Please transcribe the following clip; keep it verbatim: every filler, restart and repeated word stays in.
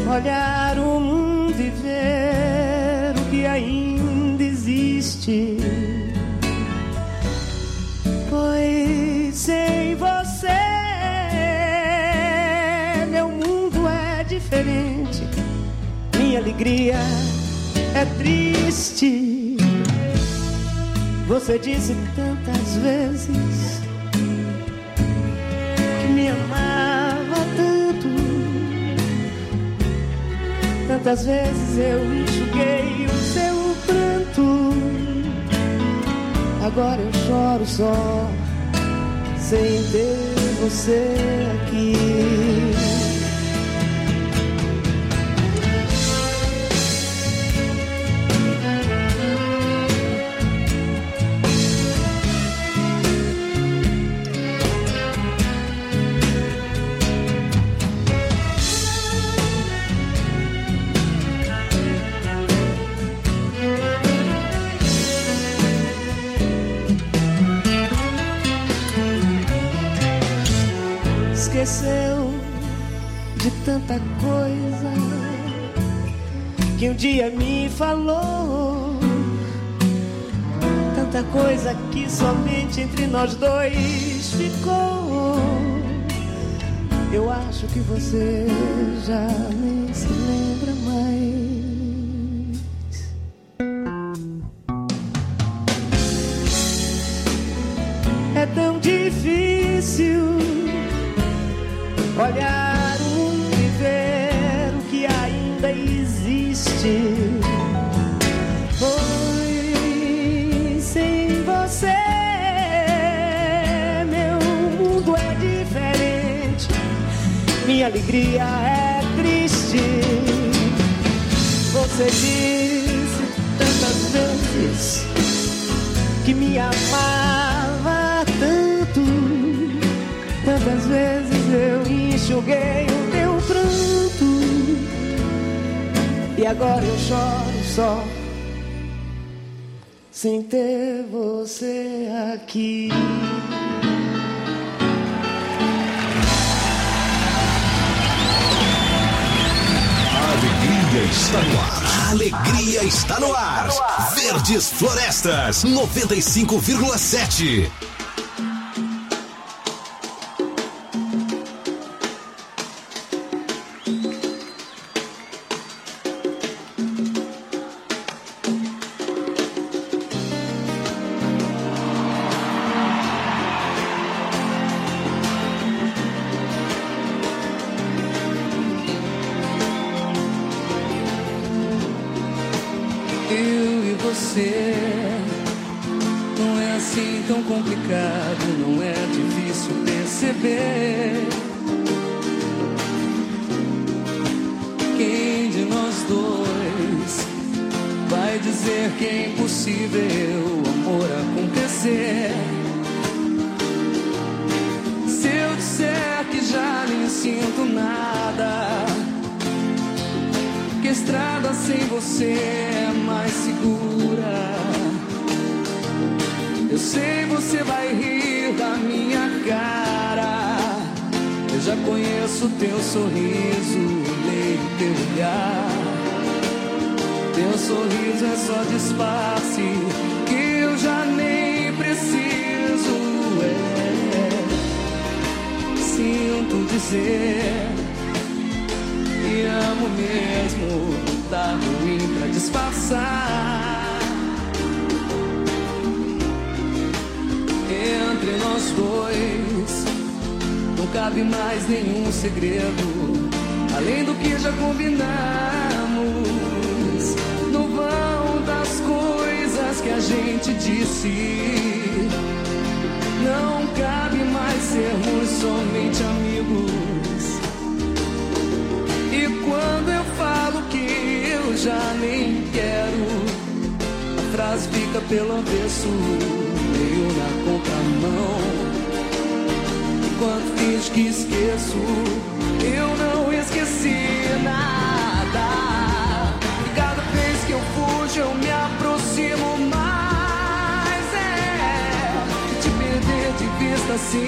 olhar o mundo e ver o que ainda existe. Pois sem você meu mundo é diferente, minha alegria é triste. Você disse tantas vezes que me amava tanto. Tantas vezes eu enxuguei o seu pranto. Agora eu choro só, sem ter você aqui. Esqueceu de tanta coisa que um dia me falou, tanta coisa que somente entre nós dois ficou. Eu acho que você já nem se lembra mais. É tão difícil olhar o mundo e ver o que ainda existe. Pois sem você meu mundo é diferente, minha alegria é triste. Você disse tantas vezes que me amava tanto. Tantas vezes eu enxuguei o teu pranto. E agora eu choro só, sem ter você aqui. A alegria está no ar. A alegria está no ar. Verdes Florestas, noventa e cinco vírgula sete. Assim